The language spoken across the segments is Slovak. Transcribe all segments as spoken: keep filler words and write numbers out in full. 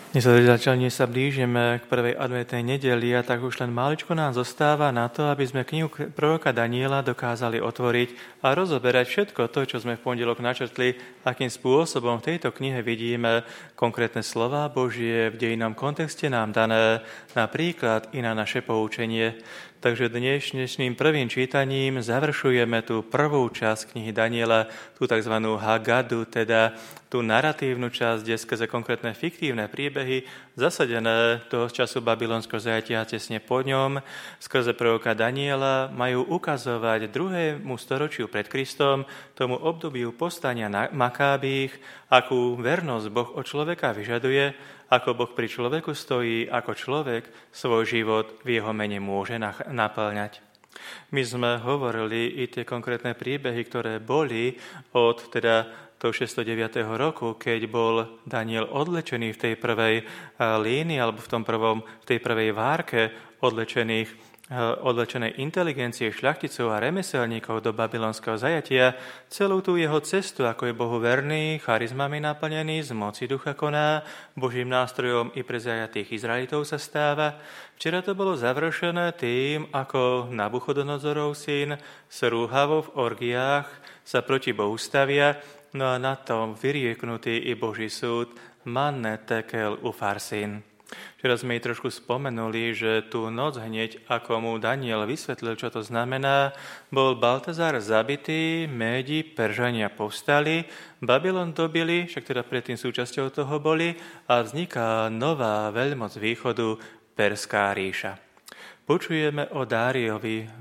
Nezačalne sa blížime k prvej adventnej nedeli a tak už len máličko nám zostáva na to, aby sme knihu proroka Daniela dokázali otvoriť a rozoberať všetko to, čo sme v pondelok načrtli, akým spôsobom v tejto knihe vidíme konkrétne slová Božie v dejinnom kontexte nám dané, napríklad i na naše poučenie. Takže dneš, dnešným prvým čítaním završujeme tú prvú časť knihy Daniela, tú tzv. Hagadu, teda tú naratívnu časť, kde skrze konkrétne fiktívne príbehy, zasadené do času babylonského zajatia tesne po ňom, skrze proroka Daniela, majú ukazovať druhému storočiu pred Kristom, tomu obdobiu povstania Makábých, akú vernosť Boh od človeka vyžaduje, ako Boh pri človeku stojí, ako človek svoj život v jeho mene môže naplňať. My sme hovorili i tie konkrétne príbehy, ktoré boli od teda toho šesťstodeviateho roku, keď bol Daniel odlečený v tej prvej línii alebo v, tom prvom, v tej prvej várke odlečených odlečenej inteligencie šľachticov a remeselníkov do babylonského zajatia, celú tú jeho cestu, ako je Bohu verný, charizmami naplnený, z moci ducha koná, Božím nástrojom i pre zajatých Izraelitov sa stáva. Včera to bolo završené tým, ako Nabuchodonozorov syn srúhavo v orgiách sa proti Bohu stavia, no a na tom vyrieknutý i Boží súd manne tekel ufarsin. Včera sme jej trošku spomenuli, že tú noc hneď, ako mu Daniel vysvetlil, čo to znamená, bol Baltazar zabitý, Médi, Peržania povstali, Babylon dobili, však teda predtým súčasťou toho boli, a vzniká nová veľmoc východu, Perská ríša. Počujeme o Dáriovi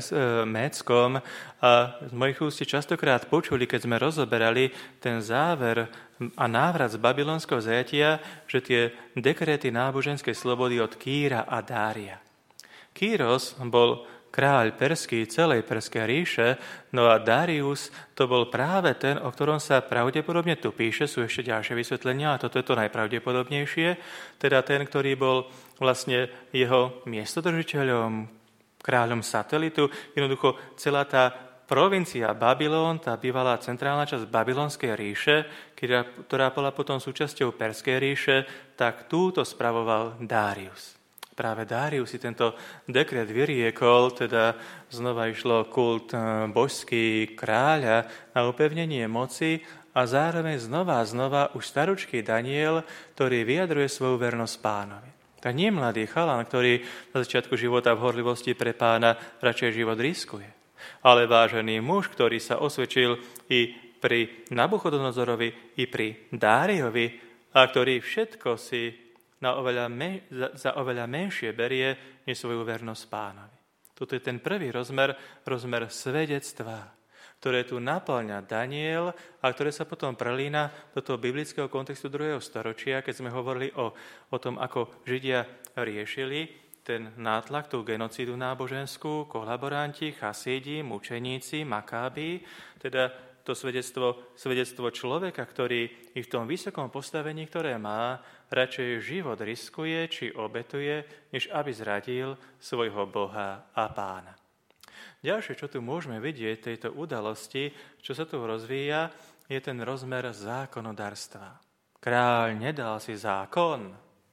Médskom a z mojich úst častokrát počuli, keď sme rozoberali ten záver a návrat z babylonského zajatia, že tie dekréty náboženskej slobody od Kýra a Dária. Kýros bol kráľ perský celej Perskej ríše, no a Darius to bol práve ten, o ktorom sa pravdepodobne tu píše, sú ešte ďalšie vysvetlenia, a toto je to najpravdepodobnejšie, teda ten, ktorý bol vlastne jeho miestodržiteľom, kráľom satelitu, jednoducho celá tá provincia Babylon, tá bývalá centrálna časť Babylonskej ríše, ktorá bola potom súčasťou Perskej ríše, tak túto spravoval Darius. Práve Darius si tento dekret vyriekol, teda znova išlo kult božský kráľa na upevnenie moci a zároveň znova a znova už staručký Daniel, ktorý vyjadruje svoju vernosť pánovi. Tak nie mladý chalan, ktorý na začiatku života v horlivosti pre pána radšej život riskuje, ale vážený muž, ktorý sa osvedčil i pri Nabuchodonozorovi, i pri Dáriovi a ktorý všetko si na oveľa me, za, za oveľa menšie berie než svoju vernosť pánovi. Toto je ten prvý rozmer, rozmer svedectva, ktoré tu naplňa Daniel a ktoré sa potom prelína do toho biblického kontextu druhého storočia, keď sme hovorili o, o tom, ako Židia riešili ten nátlak, tú genocídu náboženskú, kolaboranti, chasídi, mučeníci, makábi, teda to svedectvo, svedectvo človeka, ktorý i v tom vysokom postavení, ktoré má, radšej život riskuje či obetuje, než aby zradil svojho Boha a pána. Ďalšie, čo tu môžeme vidieť tejto udalosti, čo sa tu rozvíja, je ten rozmer zákonodárstva. Kráľ nedal si zákon.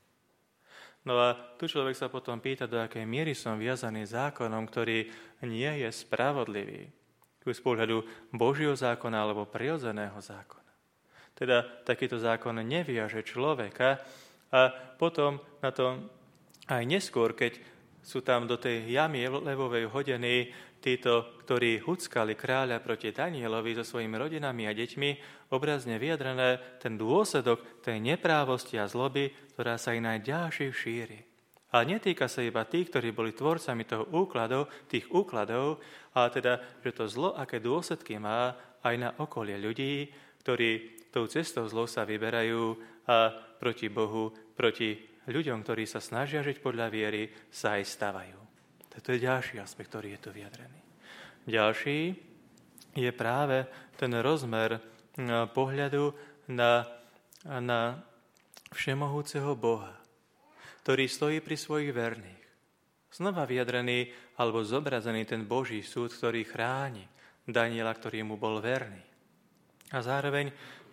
No a tu človek sa potom pýta, do akej miery som viazaný zákonom, ktorý nie je spravodlivý. Z pohľadu Božieho zákona alebo prirodzeného zákona. Teda takýto zákon neviaže človeka a potom na tom aj neskôr, keď sú tam do tej jamy levovej hodení títo, ktorí huckali kráľa proti Danielovi so svojimi rodinami a deťmi, obrazne vyjadrené ten dôsledok tej neprávosti a zloby, ktorá sa i najďalšie šíri. A netýka sa iba tých, ktorí boli tvorcami toho úkladov, tých úkladov, ale teda, že to zlo, aké dôsledky má aj na okolie ľudí, ktorí tou cestou zlou sa vyberajú a proti Bohu, proti ľuďom, ktorí sa snažia žiť podľa viery, sa aj stavajú. To je ďalší aspekt, ktorý je tu vyjadrený. Ďalší je práve ten rozmer pohľadu na, na všemohúceho Boha, ktorý stojí pri svojich verných. Znova vyjadrený alebo zobrazený ten Boží súd, ktorý chráni Daniela, ktorý mu bol verný. A zároveň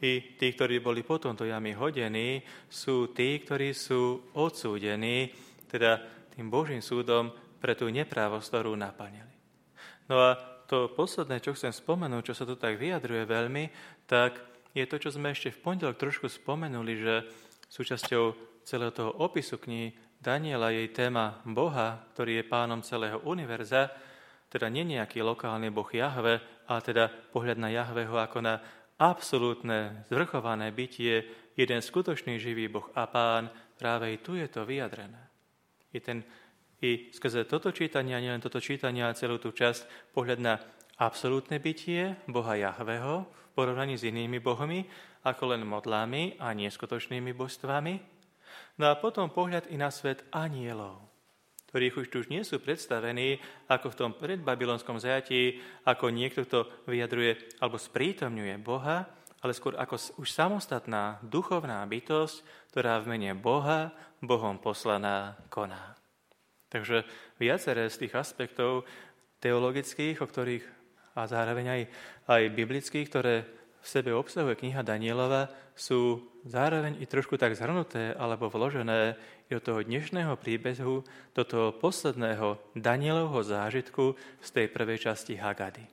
i tí, ktorí boli potom do jamy hodení, sú tí, ktorí sú odsúdení, teda tým Božím súdom pre tú neprávosť, ktorú naplnili. No a to posledné, čo chcem spomenúť, čo sa tu tak vyjadruje veľmi, tak je to, čo sme ešte v pondelok trošku spomenuli, že súčasťou celého toho opisu knihy Daniela jej téma Boha, ktorý je pánom celého univerza, teda nie nejaký lokálny boh Jahve, ale teda pohľad na Jahveho ako na absolútne zvrchované bytie, jeden skutočný živý Boh a Pán, práve i tu je to vyjadrené. I, ten, i skrze toto čítanie, a nielen toto čítanie, ale celú tú časť, pohľad na absolútne bytie Boha Jahveho v porovnaní s inými bohmi, ako len modlami a neskutočnými božstvami. No a potom pohľad i na svet anielov, ktorých už tu už nie sú predstavení ako v tom predbabylonskom zajatí, ako niekto, kto vyjadruje alebo sprítomňuje Boha, ale skôr ako už samostatná duchovná bytosť, ktorá v mene Boha, Bohom poslaná, koná. Takže viaceré z tých aspektov teologických, o ktorých a zároveň aj, aj biblických, ktoré v sebe obsahuje kniha Danielova, sú zároveň i trošku tak zhrnuté alebo vložené do toho dnešného príbehu, do toho posledného Danielovho zážitku z tej prvej časti Hagady.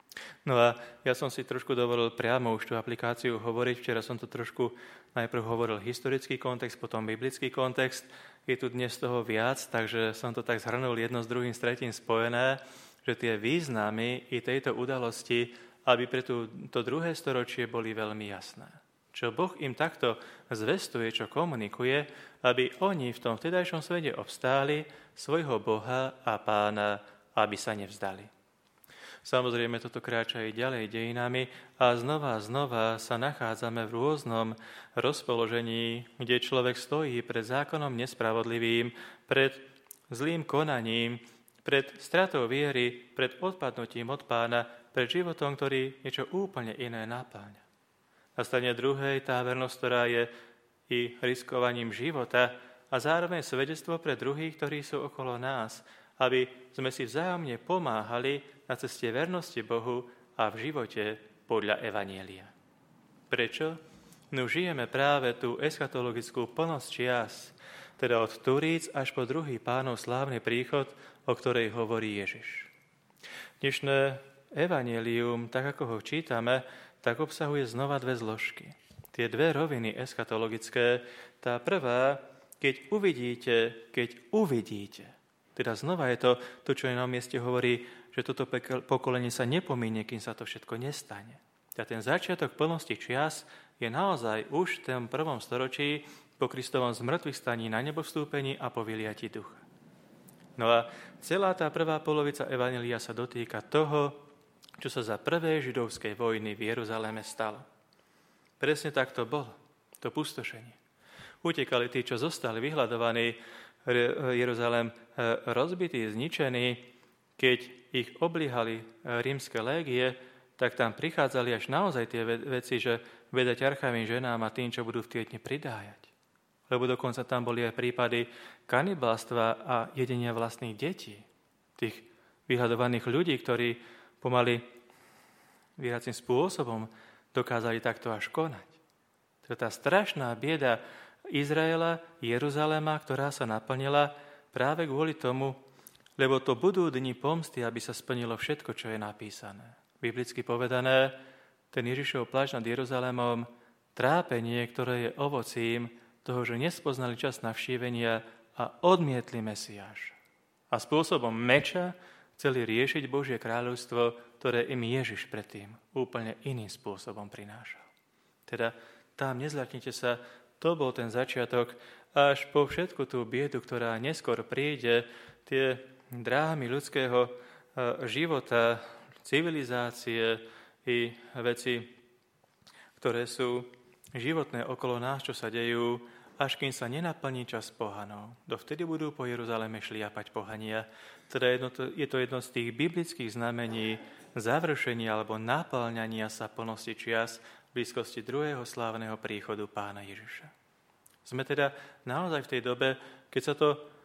No a ja som si trošku dovolil priamo už tú aplikáciu hovoriť. Včera som tu trošku najprv hovoril historický kontext, potom biblický kontext. Je tu dnes toho viac, takže som to tak zhrnul jedno s druhým, s tretím spojené, že tie významy i tejto udalosti, aby pre tú, to druhé storočie boli veľmi jasné. Čo Boh im takto zvestuje, čo komunikuje, aby oni v tom vtedajšom svete obstáli svojho Boha a Pána, aby sa nevzdali. Samozrejme, toto kráča aj ďalej dejinami a znova a znova sa nachádzame v rôznom rozpoložení, kde človek stojí pred zákonom nespravodlivým, pred zlým konaním, pred stratou viery, pred odpadnutím od Pána, pred životom, ktorý niečo úplne iné napáňa. Na strane druhej tá vernosť, ktorá je i riskovaním života a zároveň svedectvo pre druhých, ktorí sú okolo nás, aby sme si vzájomne pomáhali na ceste vernosti Bohu a v živote podľa Evanjelia. Prečo? No žijeme práve tú eschatologickú plnosť čias, teda od Turíc až po druhý Pánov slávny príchod, o ktorej hovorí Ježiš. Dnešné Evanjelium, tak ako ho čítame, tak obsahuje znova dve zložky. Tie dve roviny eschatologické, tá prvá, keď uvidíte, keď uvidíte. Teda znova je to, to čo je na mieste hovorí, že toto pokolenie sa nepomíne, kým sa to všetko nestane. A ten začiatok plnosti čias je naozaj už v tom prvom storočí po Kristovom zmrtvých staní na nebo vstúpení a po vyliati ducha. No a celá tá prvá polovica Evanjelia sa dotýka toho, čo sa za prvej židovskej vojny v Jeruzaleme stalo. Presne tak to bolo, to pustošenie. Utekali tí, čo zostali vyhľadovaní, Jeruzalém rozbitý, zničený. Keď ich oblíhali rímske légie, tak tam prichádzali až naozaj tie veci, že vedať archavým ženám a tým, čo budú v tie dni pridájať. Lebo dokonca tam boli aj prípady kanibalstva a jedenia vlastných detí. Tých vyhľadovaných ľudí, ktorí pomaly výracím spôsobom dokázali takto až konať. To je tá strašná bieda Izraela, Jeruzalema, ktorá sa naplnila práve kvôli tomu, lebo to budú dni pomsty, aby sa splnilo všetko, čo je napísané. Biblicky povedané, ten Ježišov pláč nad Jeruzalémom, trápenie, ktoré je ovocím toho, že nespoznali čas navštívenia a odmietli Mesiáša. A spôsobom meča chceli riešiť Božie kráľovstvo, ktoré im Ježiš predtým úplne iným spôsobom prinášal. Teda tam nezľaknite sa, to bol ten začiatok, až po všetku tú biedu, ktorá neskôr príde, tie drámy ľudského života, civilizácie i veci, ktoré sú životné okolo nás, čo sa dejú, až kým sa nenaplní čas pohanov. Dovtedy budú po Jeruzaleme šliapať pohania. Teda jedno, je to jedno z tých biblických znamení završenia alebo naplňania sa plnosti čias v blízkosti druhého slávneho príchodu Pána Ježiša. Sme teda naozaj v tej dobe, keď sa to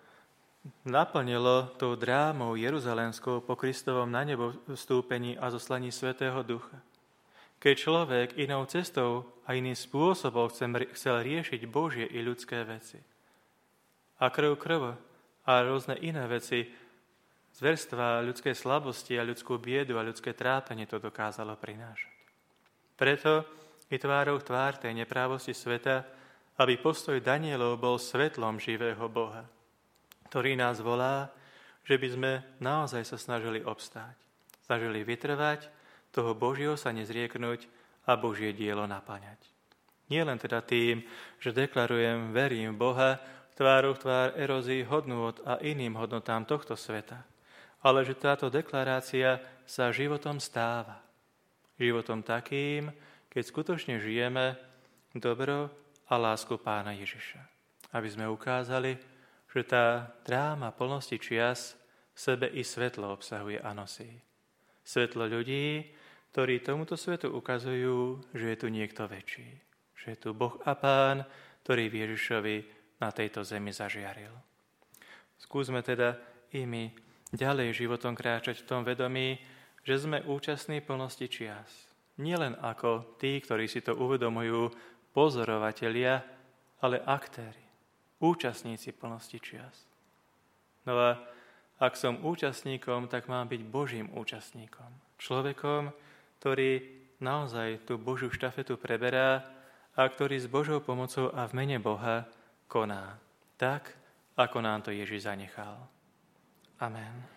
naplnilo tou drámou jeruzalémskou po Kristovom na nebo vstúpení a zoslaní Svätého Ducha. Keď človek inou cestou a iným spôsobom chcel riešiť Božie i ľudské veci. A krv krv a rôzne iné veci, zverstva ľudskej slabosti a ľudskú biedu a ľudské trápenie to dokázalo prinášať. Preto i tvárou tvár tej neprávosti sveta, aby postoj Danielov bol svetlom živého Boha, ktorý nás volá, že by sme naozaj sa snažili obstáť. Snažili vytrvať, toho Božieho sa nezrieknúť a Božie dielo naplňať. Nie len teda tým, že deklarujem, verím v Boha, tvárou tvár erózii hodnôt a iným hodnotám tohto sveta, ale že táto deklarácia sa životom stáva. Životom takým, keď skutočne žijeme dobro a lásku Pána Ježiša. Aby sme ukázali, že tá dráma plnosti čias v sebe i svetlo obsahuje a nosí. Svetlo ľudí, ktorí tomuto svetu ukazujú, že je tu niekto väčší. Že je tu Boh a Pán, ktorý v Ježišovi na tejto zemi zažiaril. Skúsme teda i my ďalej životom kráčať v tom vedomí, že sme účastní plnosti čias. Nielen ako tí, ktorí si to uvedomujú, pozorovatelia, ale aktéri, účastníci plnosti čias. No a ak som účastníkom, tak mám byť Božím účastníkom. Človekom, ktorý naozaj tú Božiu štafetu preberá a ktorý s Božou pomocou a v mene Boha koná tak, ako nám to Ježiš zanechal. Amen.